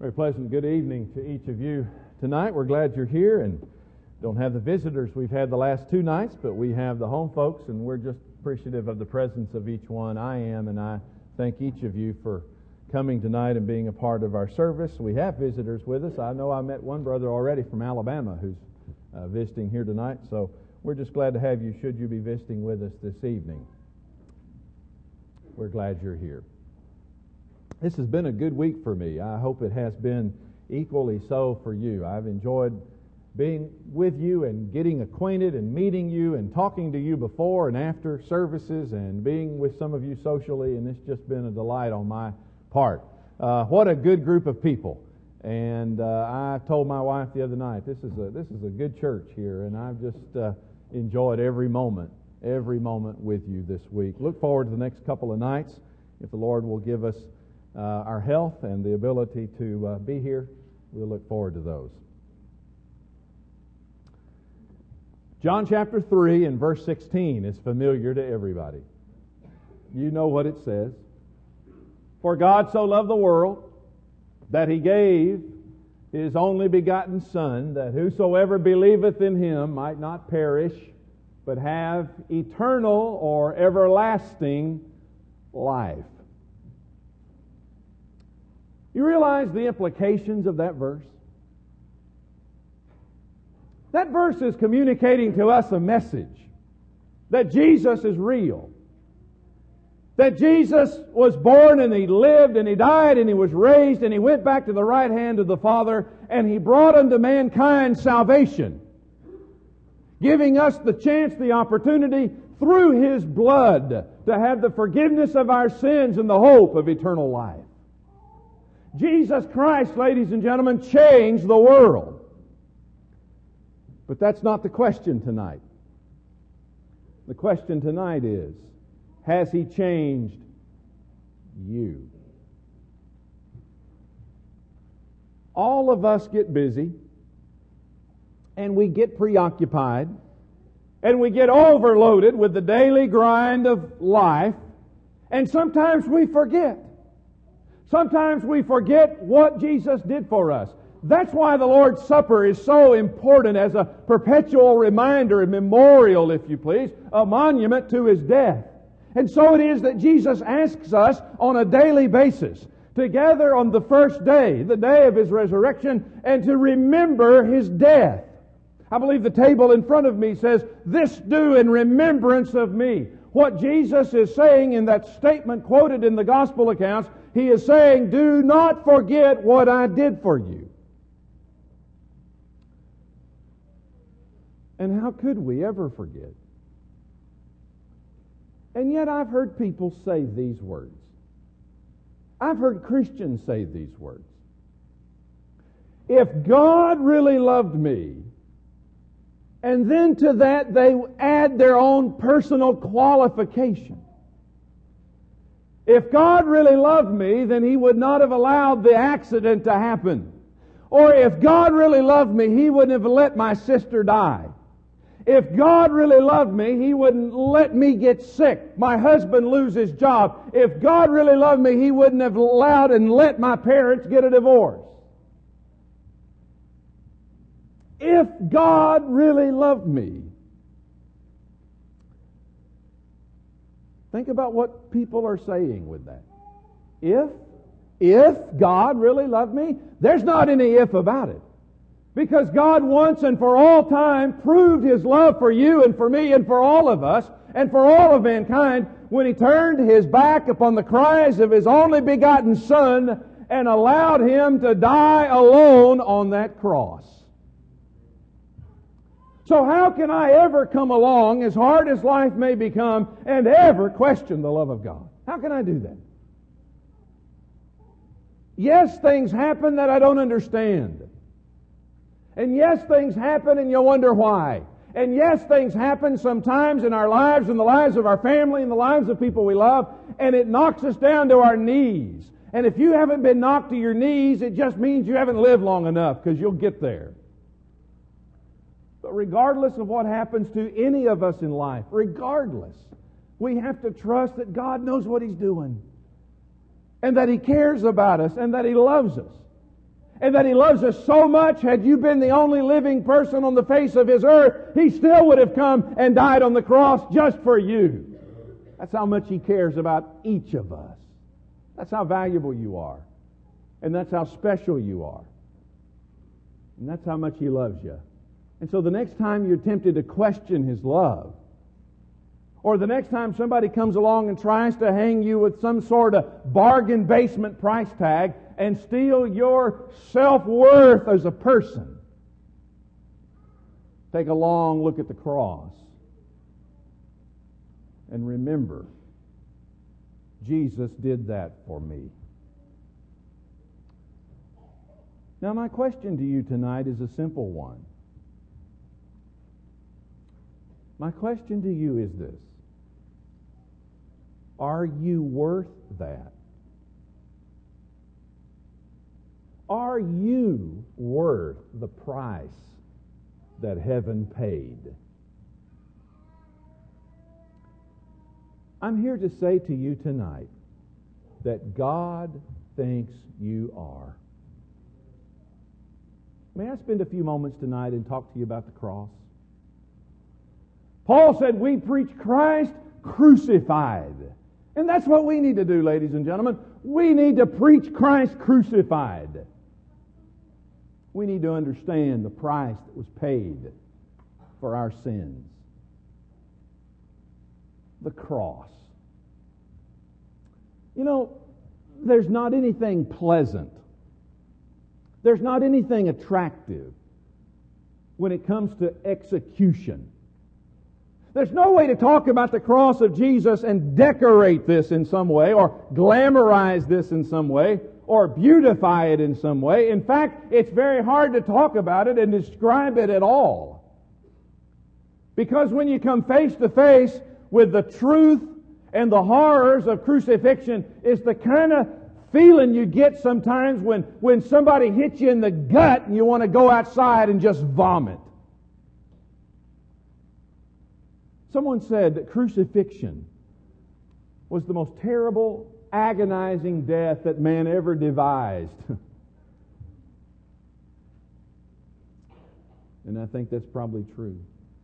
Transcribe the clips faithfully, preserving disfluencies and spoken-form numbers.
Very pleasant good evening to each of you tonight. We're glad you're here and don't have the visitors we've had the last two nights, but we have the home folks, and we're just appreciative of the presence of each one. I am, and I thank each of you for coming tonight and being a part of our service. We have visitors with us. I know I met one brother already from Alabama who's uh, visiting here tonight, so we're just glad to have you should you be visiting with us this evening. We're glad you're here. This has been a good week for me. I hope it has been equally so for you. I've enjoyed being with you and getting acquainted and meeting you and talking to you before and after services and being with some of you socially, and it's just been a delight on my part. Uh, what a good group of people. And uh, I told my wife the other night, this is a this is a good church here, and I've just uh, enjoyed every moment, every moment with you this week. Look forward to the next couple of nights, if the Lord will give us Uh, our health and the ability to uh, be here. We'll look forward to those. John chapter three and verse sixteen is familiar to everybody. You know what it says. For God so loved the world that He gave His only begotten Son, that whosoever believeth in Him might not perish, but have eternal or everlasting life. You realize the implications of that verse? That verse is communicating to us a message that Jesus is real. That Jesus was born and He lived and He died and He was raised and He went back to the right hand of the Father and He brought unto mankind salvation, giving us the chance, the opportunity through His blood to have the forgiveness of our sins and the hope of eternal life. Jesus Christ, ladies and gentlemen, changed the world. But that's not the question tonight. The question tonight is, has He changed you? All of us get busy, and we get preoccupied, and we get overloaded with the daily grind of life, and sometimes we forget. Sometimes we forget what Jesus did for us. That's why the Lord's Supper is so important as a perpetual reminder, a memorial, if you please, a monument to His death. And so it is that Jesus asks us on a daily basis to gather on the first day, the day of His resurrection, and to remember His death. I believe the table in front of me says, "This do in remembrance of me." What Jesus is saying in that statement quoted in the gospel accounts, He is saying, do not forget what I did for you. And how could we ever forget? And yet I've heard people say these words. I've heard Christians say these words. If God really loved me, and then to that they add their own personal qualification. If God really loved me, then He would not have allowed the accident to happen. Or if God really loved me, He wouldn't have let my sister die. If God really loved me, He wouldn't let me get sick, my husband lose his job. If God really loved me, He wouldn't have allowed and let my parents get a divorce. If God really loved me. Think about what people are saying with that. If, if God really loved me, there's not any if about it. Because God once and for all time proved His love for you and for me and for all of us and for all of mankind when He turned His back upon the cries of His only begotten Son and allowed Him to die alone on that cross. So how can I ever come along, as hard as life may become, and ever question the love of God? How can I do that? Yes, things happen that I don't understand. And yes, things happen and you wonder why. And yes, things happen sometimes in our lives, in the lives of our family, in the lives of people we love, and it knocks us down to our knees. And if you haven't been knocked to your knees, it just means you haven't lived long enough, because you'll get there. But regardless of what happens to any of us in life, regardless, we have to trust that God knows what He's doing, and that He cares about us, and that He loves us. and that He loves us so much, had you been the only living person on the face of His earth, He still would have come and died on the cross just for you. That's how much He cares about each of us. That's how valuable you are. And that's how special you are. And that's how much He loves you. And so the next time you're tempted to question His love, or the next time somebody comes along and tries to hang you with some sort of bargain basement price tag and steal your self-worth as a person, take a long look at the cross and remember, Jesus did that for me. Now, my question to you tonight is a simple one. My question to you is this: are you worth that? Are you worth the price that heaven paid? I'm here to say to you tonight that God thinks you are. May I spend a few moments tonight and talk to you about the cross? Paul said we preach Christ crucified. And that's what we need to do, ladies and gentlemen. We need to preach Christ crucified. We need to understand the price that was paid for our sins. The cross. You know, there's not anything pleasant. There's not anything attractive when it comes to execution. There's no way to talk about the cross of Jesus and decorate this in some way, or glamorize this in some way, or beautify it in some way. In fact, it's very hard to talk about it and describe it at all. Because when you come face to face with the truth and the horrors of crucifixion, it's the kind of feeling you get sometimes when, when somebody hits you in the gut and you want to go outside and just vomit. Someone said that crucifixion was the most terrible, agonizing death that man ever devised. And I think that's probably true.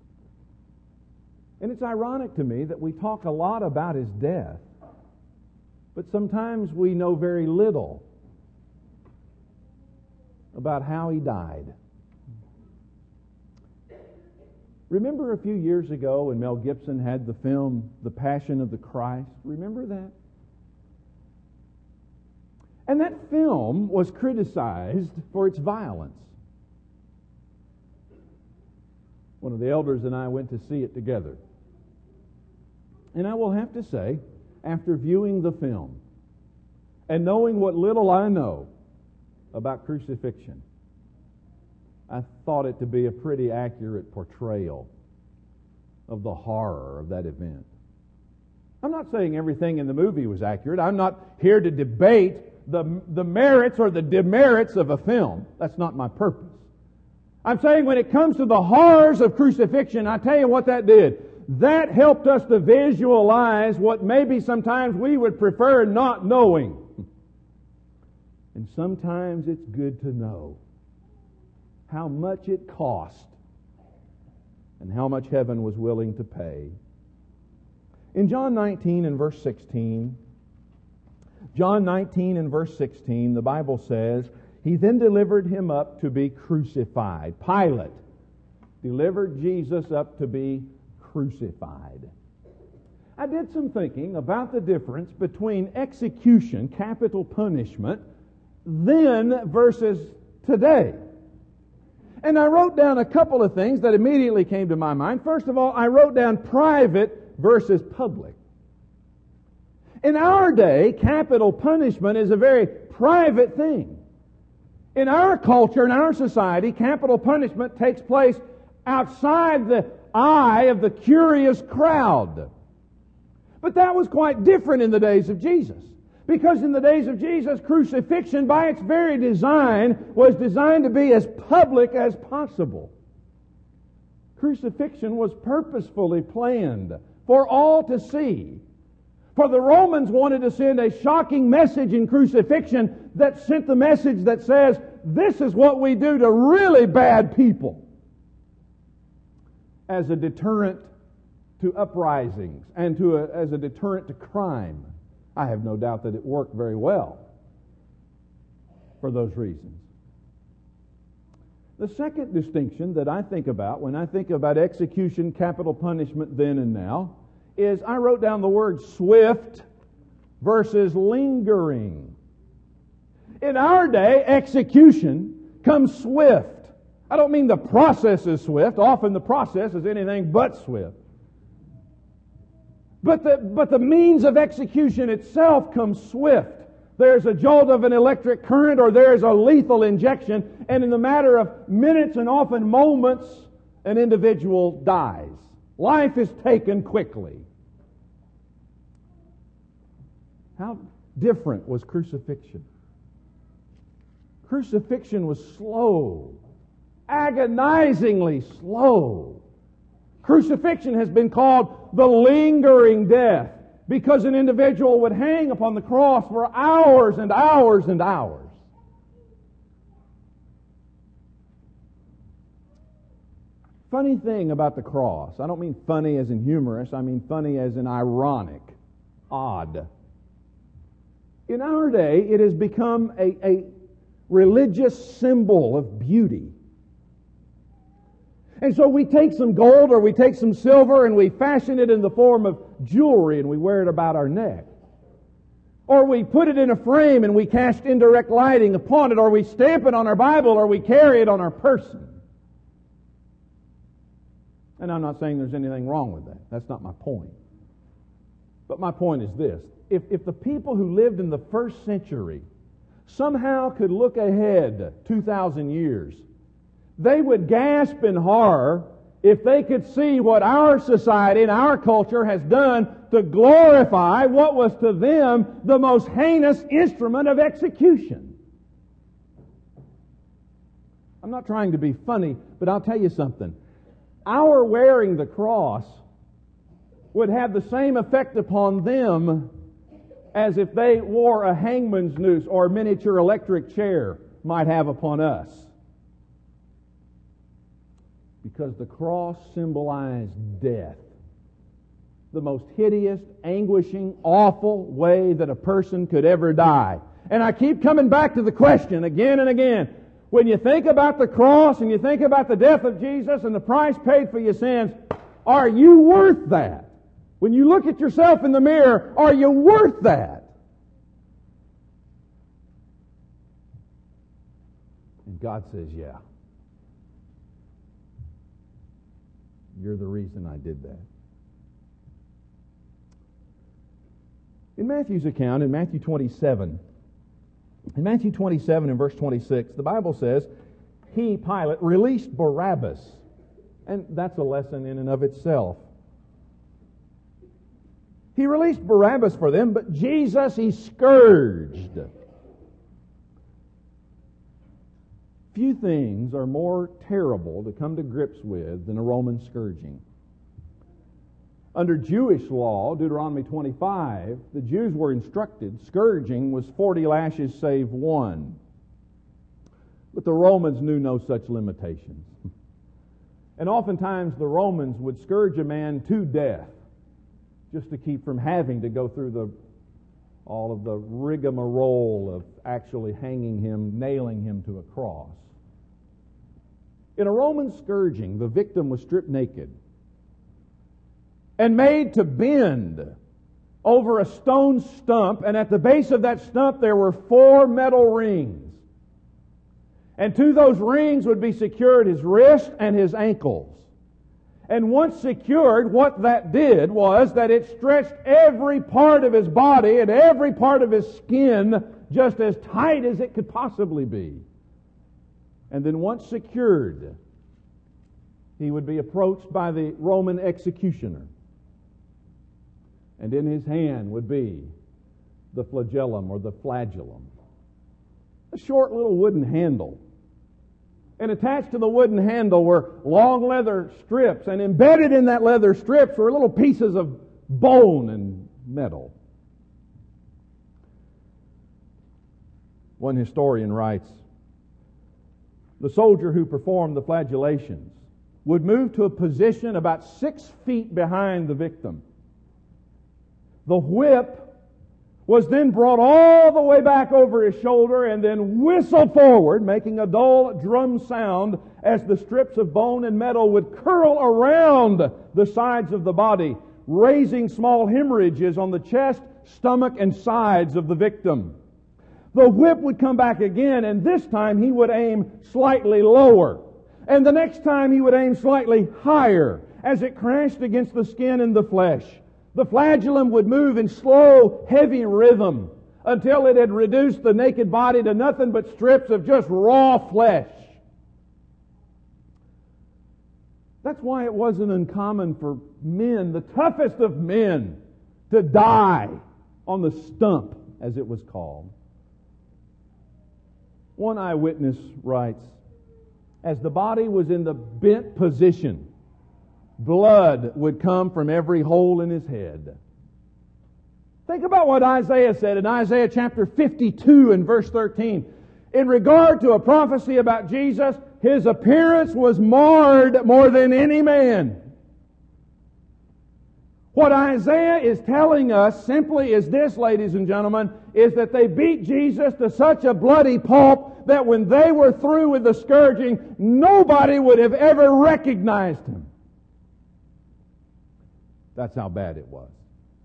And it's ironic to me that we talk a lot about His death, but sometimes we know very little about how He died. Remember a few years ago when Mel Gibson had the film The Passion of the Christ? Remember that? And that film was criticized for its violence. One of the elders and I went to see it together. And I will have to say, after viewing the film and knowing what little I know about crucifixion, I thought it to be a pretty accurate portrayal of the horror of that event. I'm not saying everything in the movie was accurate. I'm not here to debate the, the merits or the demerits of a film. That's not my purpose. I'm saying when it comes to the horrors of crucifixion, I tell you what that did. That helped us to visualize what maybe sometimes we would prefer not knowing. And sometimes it's good to know how much it cost and how much heaven was willing to pay. In John nineteen and verse sixteen, John nineteen and verse sixteen, the Bible says, He then delivered Him up to be crucified. Pilate delivered Jesus up to be crucified. I did some thinking about the difference between execution, capital punishment, then versus today. And I wrote down a couple of things that immediately came to my mind. First of all, I wrote down private versus public. In our day, capital punishment is a very private thing. In our culture, in our society, capital punishment takes place outside the eye of the curious crowd. But that was quite different in the days of Jesus. Because in the days of Jesus, crucifixion, by its very design, was designed to be as public as possible. Crucifixion was purposefully planned for all to see. For the Romans wanted to send a shocking message in crucifixion that sent the message that says, this is what we do to really bad people as a deterrent to uprisings and to a, as a deterrent to crime. I have no doubt that it worked very well for those reasons. The second distinction that I think about when I think about execution, capital punishment then and now, is I wrote down the word swift versus lingering. In our day, execution comes swift. I don't mean the process is swift. Often the process is anything but swift. But the, but the means of execution itself comes swift. There's a jolt of an electric current or there's a lethal injection, and in the matter of minutes and often moments, an individual dies. Life is taken quickly. How different was crucifixion? Crucifixion was slow, agonizingly slow. Crucifixion has been called the lingering death because an individual would hang upon the cross for hours and hours and hours. Funny thing about the cross, I don't mean funny as in humorous, I mean funny as in ironic, odd. In our day, it has become a, a religious symbol of beauty. And so we take some gold or we take some silver and we fashion it in the form of jewelry and we wear it about our neck. Or we put it in a frame and we cast indirect lighting upon it, or we stamp it on our Bible, or we carry it on our person. And I'm not saying there's anything wrong with that. That's not my point. But my point is this. If, if the people who lived in the first century somehow could look ahead two thousand years, they would gasp in horror if they could see what our society and our culture has done to glorify what was to them the most heinous instrument of execution. I'm not trying to be funny, but I'll tell you something. Our wearing the cross would have the same effect upon them as if they wore a hangman's noose or a miniature electric chair might have upon us. Because the cross symbolized death. The most hideous, anguishing, awful way that a person could ever die. And I keep coming back to the question again and again. When you think about the cross and you think about the death of Jesus and the price paid for your sins, are you worth that? When you look at yourself in the mirror, are you worth that? And God says, yeah. You're the reason I did that. In Matthew's account, in Matthew twenty-seven, in Matthew twenty-seven and verse twenty-six, the Bible says, He, Pilate, released Barabbas. And that's a lesson in and of itself. He released Barabbas for them, but Jesus He scourged. Few things are more terrible to come to grips with than a Roman scourging. Under Jewish law, Deuteronomy twenty-five, the Jews were instructed scourging was forty lashes save one. But the Romans knew no such limitations. And oftentimes the Romans would scourge a man to death just to keep from having to go through the all of the rigmarole of actually hanging him, nailing him to a cross. In a Roman scourging, the victim was stripped naked and made to bend over a stone stump, and at the base of that stump there were four metal rings. And to those rings would be secured his wrist and his ankles. And once secured, what that did was that it stretched every part of his body and every part of his skin just as tight as it could possibly be. And then once secured, he would be approached by the Roman executioner. And in his hand would be the flagellum or the flagellum. A short little wooden handle. And attached to the wooden handle were long leather strips, and embedded in that leather strips were little pieces of bone and metal. One historian writes, the soldier who performed the flagellations, would move to a position about six feet behind the victim. The whip was then brought all the way back over his shoulder and then whistled forward, making a dull drum sound as the strips of bone and metal would curl around the sides of the body, raising small hemorrhages on the chest, stomach, and sides of the victim. The whip would come back again, and this time he would aim slightly lower. And the next time he would aim slightly higher as it crashed against the skin and the flesh. The flagellum would move in slow, heavy rhythm until it had reduced the naked body to nothing but strips of just raw flesh. That's why it wasn't uncommon for men, the toughest of men, to die on the stump, as it was called. One eyewitness writes, as the body was in the bent position, blood would come from every hole in his head. Think about what Isaiah said in Isaiah chapter fifty-two and verse thirteen. In regard to a prophecy about Jesus, His appearance was marred more than any man. What Isaiah is telling us simply is this, ladies and gentlemen, is that they beat Jesus to such a bloody pulp that when they were through with the scourging, nobody would have ever recognized Him. That's how bad it was.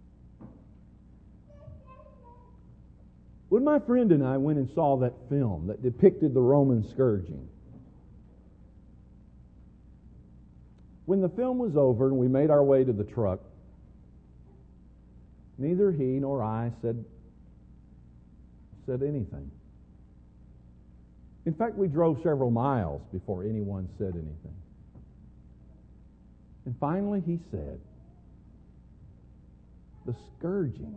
When my friend and I went and saw that film that depicted the Roman scourging, when the film was over and we made our way to the truck, neither he nor I said, said anything. In fact, we drove several miles before anyone said anything. And finally he said, the scourging.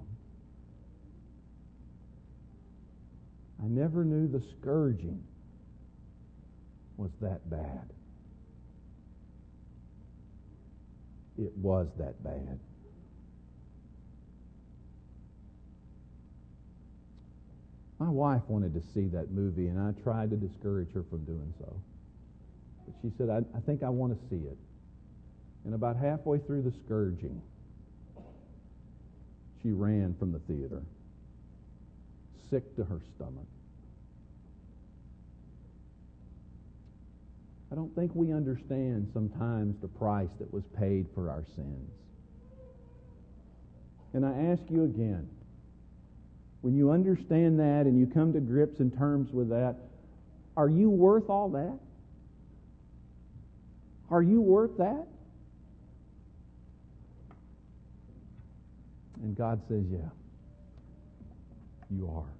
I never knew the scourging was that bad. It was that bad. My wife wanted to see that movie, and I tried to discourage her from doing so. But she said, I, I think I want to see it. And about halfway through the scourging, she ran from the theater, sick to her stomach. I don't think we understand sometimes the price that was paid for our sins. And I ask you again, when you understand that and you come to grips and terms with that, are you worth all that? Are you worth that? And God says, yeah, you are.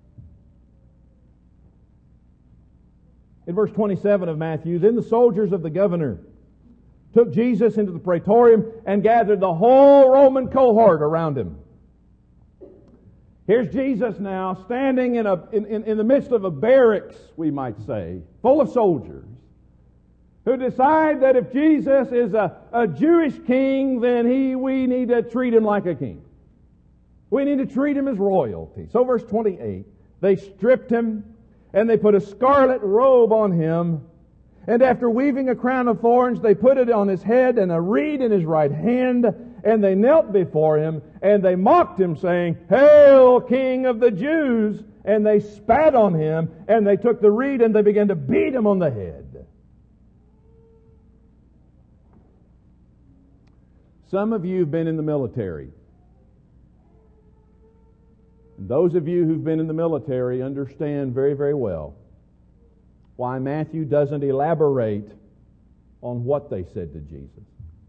In verse twenty-seven of Matthew, then the soldiers of the governor took Jesus into the praetorium and gathered the whole Roman cohort around him. Here's Jesus now standing in, a, in, in, in the midst of a barracks, we might say, full of soldiers, who decide that if Jesus is a, a Jewish king, then he we need to treat him like a king. We need to treat him as royalty. So verse twenty-eight, they stripped him and they put a scarlet robe on him, and after weaving a crown of thorns, they put it on his head and a reed in his right hand, and they knelt before him, and they mocked him, saying, Hail, King of the Jews! And they spat on him, and they took the reed and they began to beat him on the head. Some of you have been in the military. And those of you who've been in the military understand very, very well why Matthew doesn't elaborate on what they said to Jesus.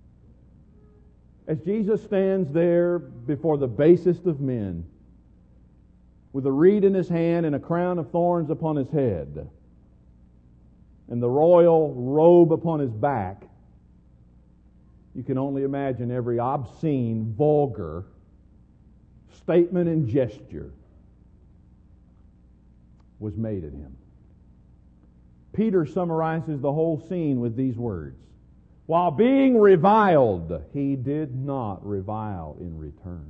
As Jesus stands there before the basest of men, with a reed in his hand and a crown of thorns upon his head, and the royal robe upon his back, you can only imagine every obscene, vulgar statement and gesture was made at him. Peter summarizes the whole scene with these words. While being reviled, he did not revile in return.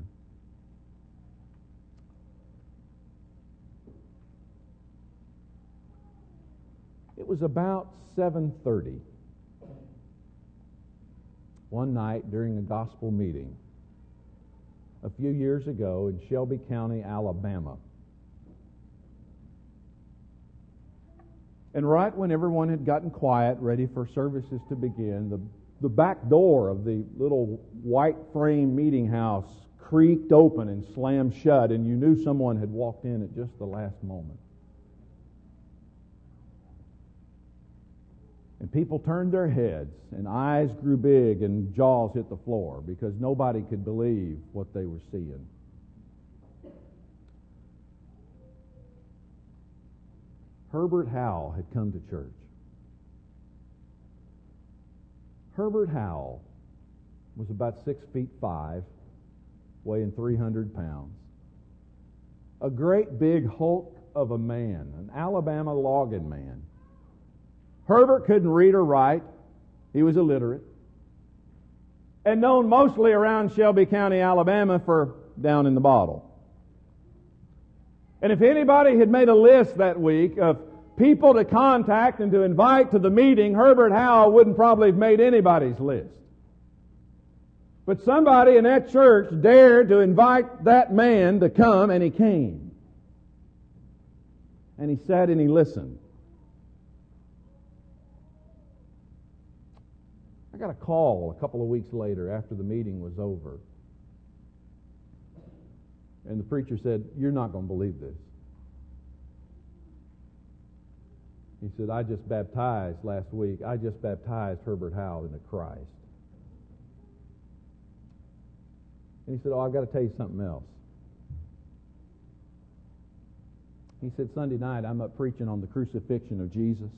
It was about seven thirty one night during a gospel meeting a few years ago in Shelby County, Alabama. And right when everyone had gotten quiet, ready for services to begin, the, the back door of the little white frame meeting house creaked open and slammed shut, and you knew someone had walked in at just the last moment. And people turned their heads, and eyes grew big, and jaws hit the floor, because nobody could believe what they were seeing. Herbert Howell had come to church. Herbert Howell was about six feet five, weighing three hundred pounds. A great big hulk of a man, an Alabama logging man. Herbert couldn't read or write. He was illiterate. And known mostly around Shelby County, Alabama for down in the bottle. And if anybody had made a list that week of people to contact and to invite to the meeting, Herbert Howell wouldn't probably have made anybody's list. But somebody in that church dared to invite that man to come, and he came. And he sat and he listened. I got a call a couple of weeks later after the meeting was over. And the preacher said, "You're not going to believe this." He said, "I just baptized last week. I just baptized Herbert Howell into Christ." And he said, "Oh, I've got to tell you something else." He said, "Sunday night I'm up preaching on the crucifixion of Jesus.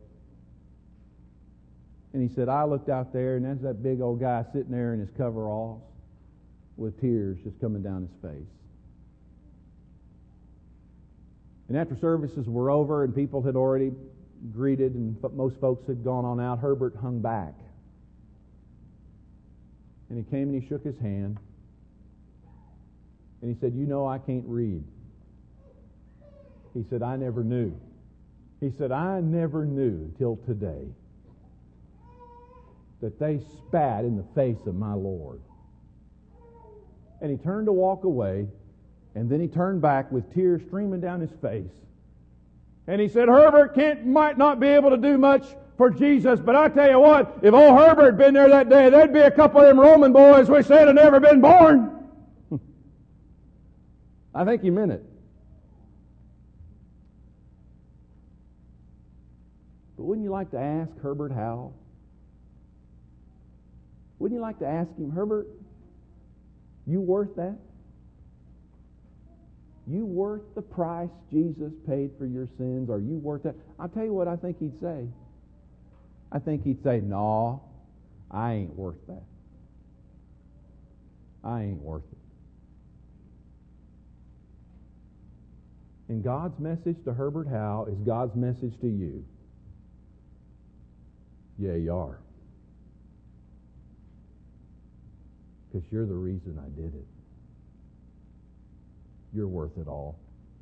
And he said, I looked out there, and there's that big old guy sitting there in his coveralls with tears just coming down his face. And after services were over and people had already greeted and most folks had gone on out, Herbert hung back. And he came and he shook his hand. And he said, "You know I can't read." He said, "I never knew." He said, "I never knew until today that they spat in the face of my Lord." And he turned to walk away, and then he turned back with tears streaming down his face. And he said, "Herbert can't, might not be able to do much for Jesus, but I tell you what, if old Herbert had been there that day, there'd be a couple of them Roman boys we said had never been born." I think he meant it. But wouldn't you like to ask Herbert Howell? Wouldn't you like to ask him, "Herbert, you worth that? You worth the price Jesus paid for your sins? Are you worth that?" I'll tell you what I think he'd say. I think he'd say, "No, I ain't worth that. I ain't worth it." And God's message to Herbert Howell is God's message to you. Yeah, you are. Because you're the reason I did it. You're worth it all.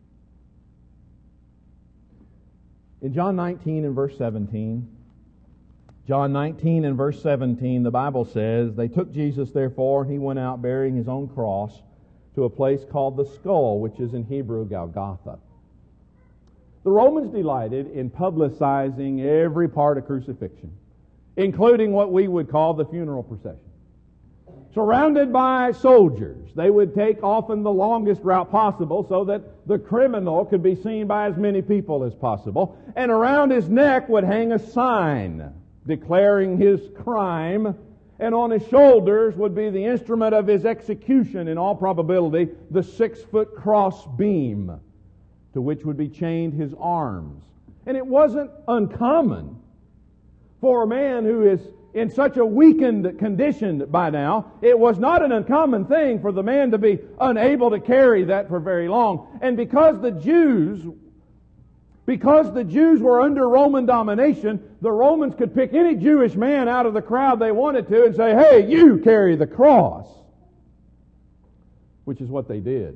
In John nineteen and verse seventeen, John nineteen and verse seventeen, the Bible says, "They took Jesus therefore, and he went out bearing his own cross to a place called the Skull," which is in Hebrew Golgotha. The Romans delighted in publicizing every part of crucifixion, including what we would call the funeral procession. Surrounded by soldiers, they would take often the longest route possible so that the criminal could be seen by as many people as possible. And around his neck would hang a sign declaring his crime, and on his shoulders would be the instrument of his execution, in all probability, the six-foot cross beam to which would be chained his arms. And it wasn't uncommon for a man who is in such a weakened condition by now, it was not an uncommon thing for the man to be unable to carry that for very long. And because the Jews, because the Jews were under Roman domination, the Romans could pick any Jewish man out of the crowd they wanted to and say, "Hey, you carry the cross," which is what they did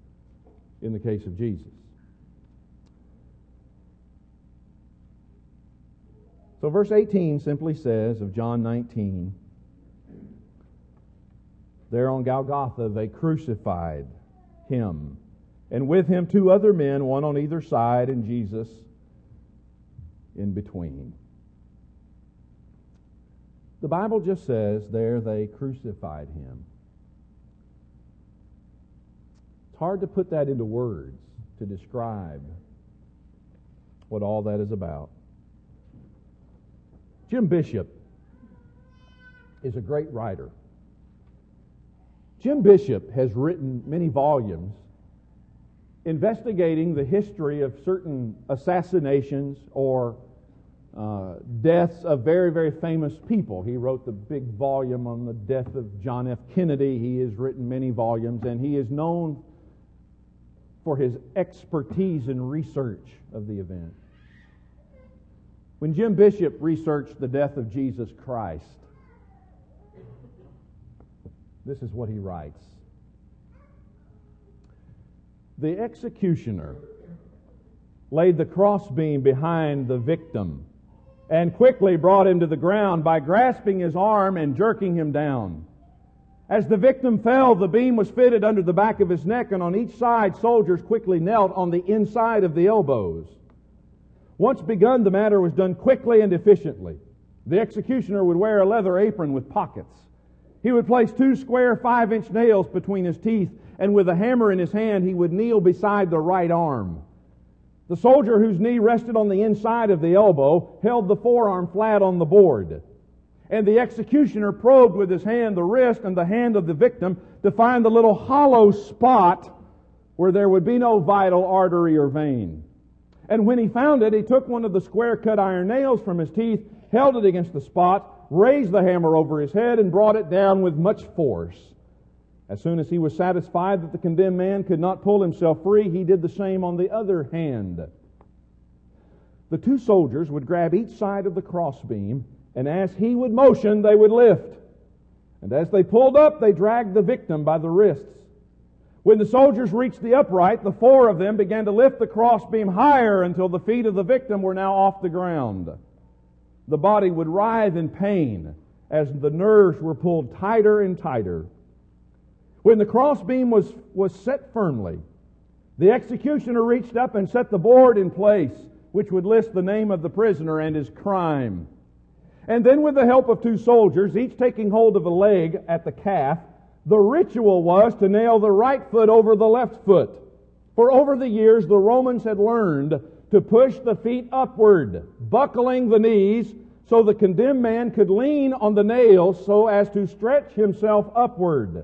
in the case of Jesus. So verse eighteen simply says of John nineteen, there on Golgotha they crucified him, and with him two other men, one on either side, and Jesus in between. The Bible just says there they crucified him. It's hard to put that into words to describe what all that is about. Jim Bishop is a great writer. Jim Bishop has written many volumes investigating the history of certain assassinations or uh, deaths of very, very famous people. He wrote the big volume on the death of John F. Kennedy. He has written many volumes, and he is known for his expertise in research of the event. When Jim Bishop researched the death of Jesus Christ, this is what he writes. The executioner laid the crossbeam behind the victim and quickly brought him to the ground by grasping his arm and jerking him down. As the victim fell, the beam was fitted under the back of his neck, and on each side soldiers quickly knelt on the inside of the elbows. Once begun, the matter was done quickly and efficiently. The executioner would wear a leather apron with pockets. He would place two square five-inch nails between his teeth, and with a hammer in his hand, he would kneel beside the right arm. The soldier whose knee rested on the inside of the elbow held the forearm flat on the board. And the executioner probed with his hand the wrist and the hand of the victim to find the little hollow spot where there would be no vital artery or vein. And when he found it, he took one of the square-cut iron nails from his teeth, held it against the spot, raised the hammer over his head, and brought it down with much force. As soon as he was satisfied that the condemned man could not pull himself free, he did the same on the other hand. The two soldiers would grab each side of the crossbeam, and as he would motion, they would lift. And as they pulled up, they dragged the victim by the wrists. When the soldiers reached the upright, the four of them began to lift the crossbeam higher until the feet of the victim were now off the ground. The body would writhe in pain as the nerves were pulled tighter and tighter. When the crossbeam was, was set firmly, the executioner reached up and set the board in place, which would list the name of the prisoner and his crime. And then with the help of two soldiers, each taking hold of a leg at the calf, the ritual was to nail the right foot over the left foot. For over the years, the Romans had learned to push the feet upward, buckling the knees so the condemned man could lean on the nails so as to stretch himself upward.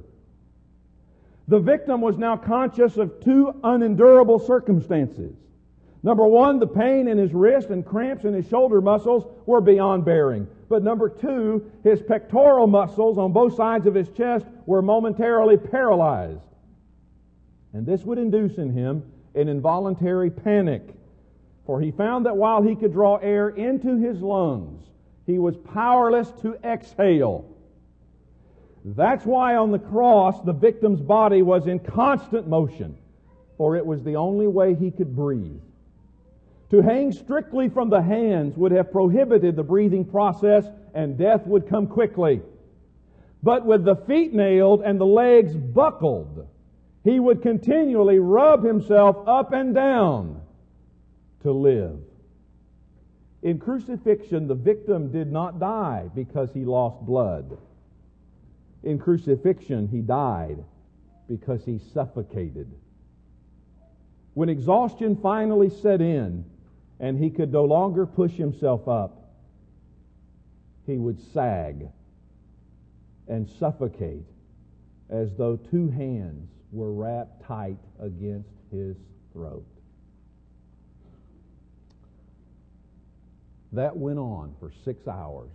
The victim was now conscious of two unendurable circumstances. Number one, the pain in his wrist and cramps in his shoulder muscles were beyond bearing. But number two, his pectoral muscles on both sides of his chest were momentarily paralyzed. And this would induce in him an involuntary panic, for he found that while he could draw air into his lungs, he was powerless to exhale. That's why on the cross the victim's body was in constant motion, for it was the only way he could breathe. To hang strictly from the hands would have prohibited the breathing process, and death would come quickly. But with the feet nailed and the legs buckled, he would continually rub himself up and down to live. In crucifixion, the victim did not die because he lost blood. In crucifixion, he died because he suffocated. When exhaustion finally set in and he could no longer push himself up, he would sag and suffocate as though two hands were wrapped tight against his throat. That went on for six hours.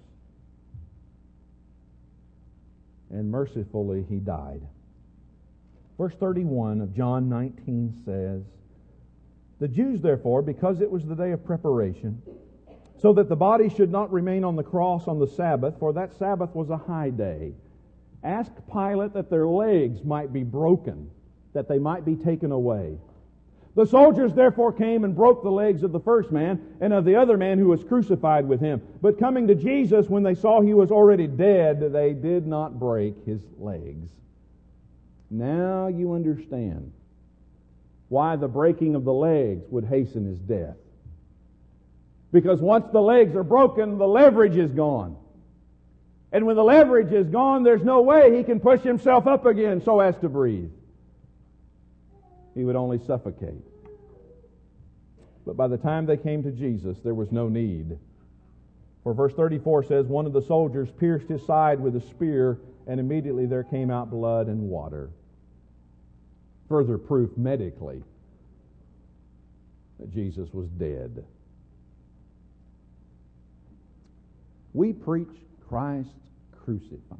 And mercifully he died. Verse thirty-one of John nineteen says, "The Jews therefore, because it was the day of preparation, so that the body should not remain on the cross on the Sabbath, for that Sabbath was a high day, asked Pilate that their legs might be broken, that they might be taken away. The soldiers therefore came and broke the legs of the first man and of the other man who was crucified with him. But coming to Jesus, when they saw he was already dead, they did not break his legs. Now you understand why the breaking of the legs would hasten his death. Because once the legs are broken, the leverage is gone. And when the leverage is gone, there's no way he can push himself up again so as to breathe. He would only suffocate. But by the time they came to Jesus, there was no need. For verse thirty-four says, one of the soldiers pierced his side with a spear, and immediately there came out blood and water. Further proof medically that Jesus was dead. We preach Christ crucified.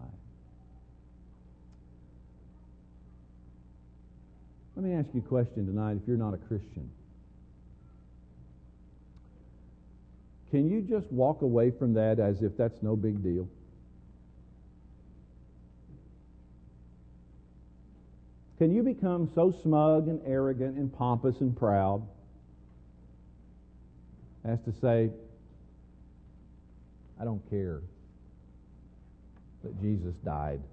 Let me ask you a question tonight if you're not a Christian. Can you just walk away from that as if that's no big deal? Can you become so smug and arrogant and pompous and proud as to say, I don't care that Jesus died?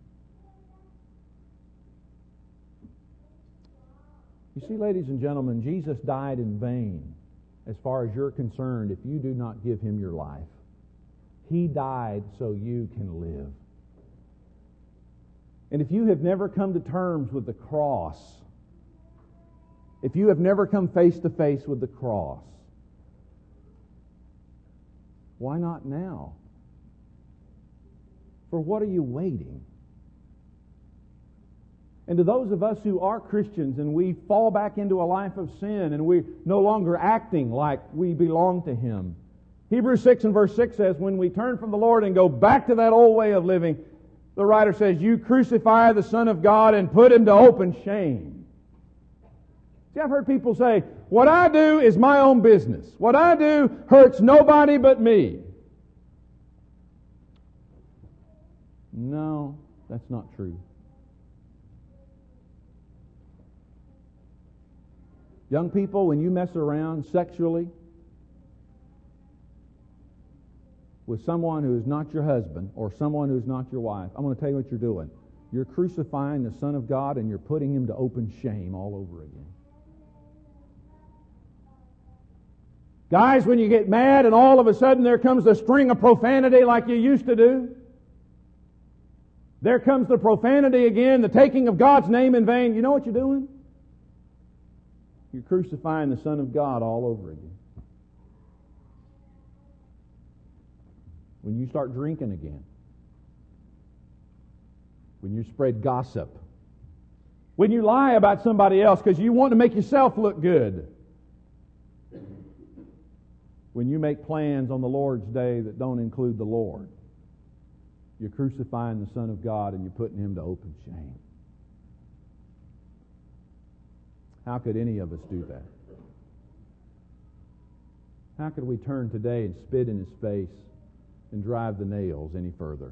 You see, ladies and gentlemen, Jesus died in vain as far as you're concerned if you do not give Him your life. He died so you can live. And if you have never come to terms with the cross, if you have never come face to face with the cross, why not now? For what are you waiting? And to those of us who are Christians and we fall back into a life of sin and we're no longer acting like we belong to Him, Hebrews six and verse six says, when we turn from the Lord and go back to that old way of living, the writer says, you crucify the Son of God and put Him to open shame. See, I've heard people say, what I do is my own business. What I do hurts nobody but me. No, that's not true. Young people, when you mess around sexually with someone who is not your husband or someone who is not your wife, I'm going to tell you what you're doing. You're crucifying the Son of God and you're putting Him to open shame all over again. Guys, when you get mad and all of a sudden there comes a string of profanity like you used to do, there comes the profanity again, the taking of God's name in vain, you know what you're doing? You're crucifying the Son of God all over again. When you start drinking again, when you spread gossip, when you lie about somebody else because you want to make yourself look good, when you make plans on the Lord's day that don't include the Lord, you're crucifying the Son of God and you're putting Him to open shame. How could any of us do that? How could we turn today and spit in His face and drive the nails any further?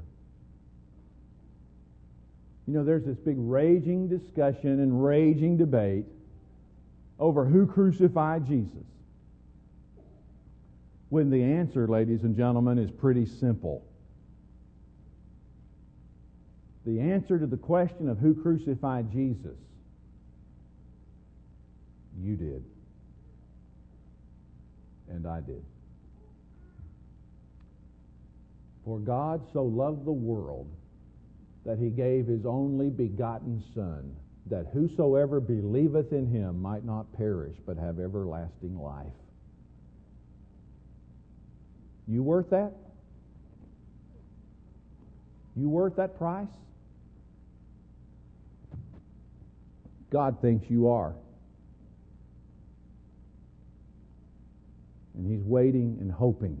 You know, there's this big raging discussion and raging debate over who crucified Jesus. When the answer, ladies and gentlemen, is pretty simple. The answer to the question of who crucified Jesus, you did. And I did. For God so loved the world that He gave His only begotten Son, that whosoever believeth in Him might not perish, but have everlasting life. You worth that? You worth that price? God thinks you are. And He's waiting and hoping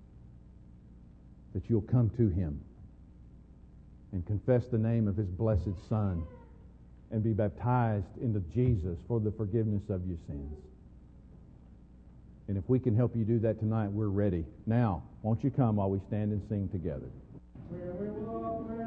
that you'll come to Him and confess the name of His blessed Son and be baptized into Jesus for the forgiveness of your sins. And if we can help you do that tonight, we're ready. Now, won't you come while we stand and sing together? Where we walk,